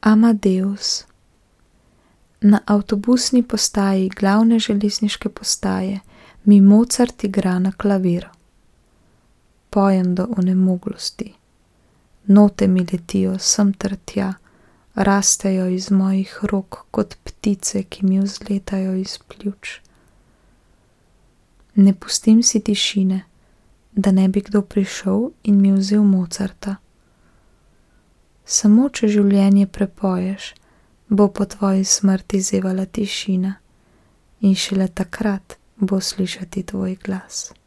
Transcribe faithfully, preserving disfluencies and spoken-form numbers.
Amadeus. Na avtobusni postaji glavne železniške postaje mi Mozart igra na klaviru. Pojem do onemoglosti. Note mi letijo sem ter tja, rastejo iz mojih rok kot ptice, ki mi vzletajo iz pljuč. Ne pustim si tišine, da ne bi kdo prišel in mi vzel Mozarta. Samo če življenje prepoješ, bo po tvoji smrti zevala tišina in šele takrat bo slišati tvoj glas.